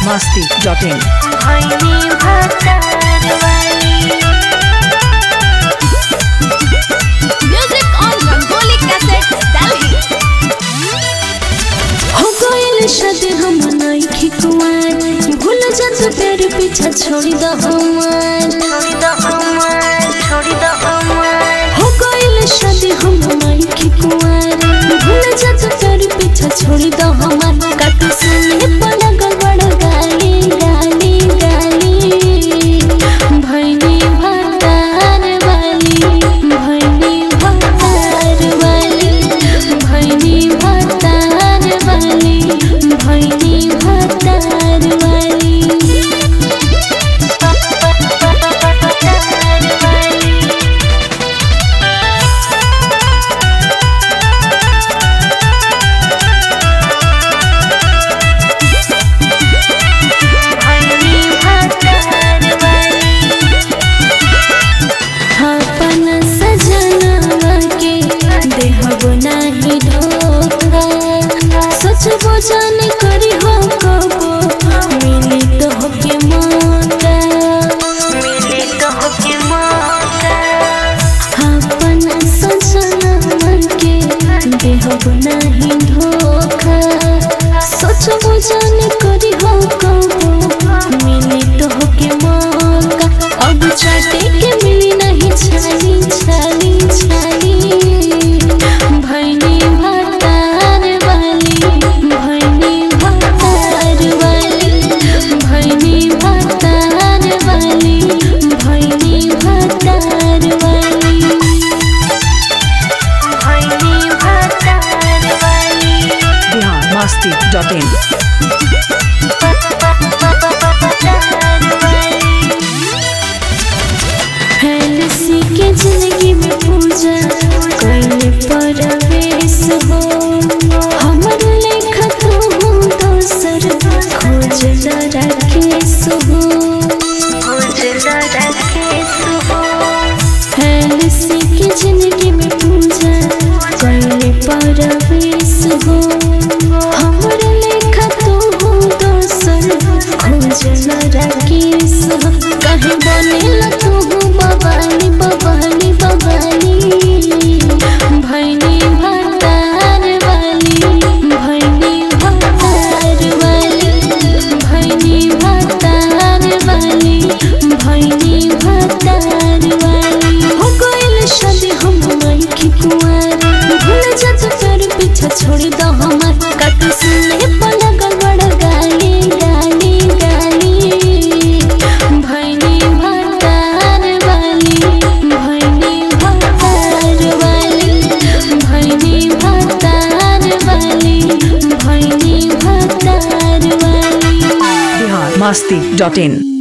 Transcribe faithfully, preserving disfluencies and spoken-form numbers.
masti dot in. भैनी भतार वाली Music on Rangoli Cassettes, Delhi. हो गइल शादी हम नइखे कुंवार भूल जा तू तेरे पीछा छोड़ी द हमार छोड़ी द हमार छोड़ी द हमार हो गइल शादी हम नइखे कुंवार भूल जा तू तेरे पीछा छोड़ी द हमार काट सुने पड़ा गड़बड़ गाली गाली गाली भैनी भतार वाली भैनी भतार वाली भैनी भतार वाली भैनी भतार वाली जाने करी हो कबो मिली तो हो के मौका मिली तो हो के मौका अपना सजना के देहब नहीं धोखा सोचबो जाने करी हो कबो मिली तो हो के मौका अब चाटे के मिली नहीं छाली छाली छाली भैनी भतार वाली भैनी भतार वाली भैनी भतार वाली भैनी भतार वाली भैनी भतार वाली Bihar masti dot in. हेलसी के जिंदगी में पूजा कइले परवेश हो हमर लेखा तू दोसर खोज राकेश हो खोज राकेश हो हेलसी के जिंदगी में पूजा कइले परवेश हो हमर लेखा तू दोसर खोज राकेश हो कहीं बनेला तू बबाली बबाली बबाली भैनी भतार वाली भैनी भतार वाली भैनी भतार वाली भैनी भतार वाली हो गइल शादी हम नइखे कुंवार भूल जा तू तेरे पीछा छोड़ी द हमार काट सुने पड़ा गड़बड़ गाली गाली गाली भैनी भतार वाली भैनी भतार वाली भैनी भतार वाली भैनी भतार वाली Bihar masti dot in.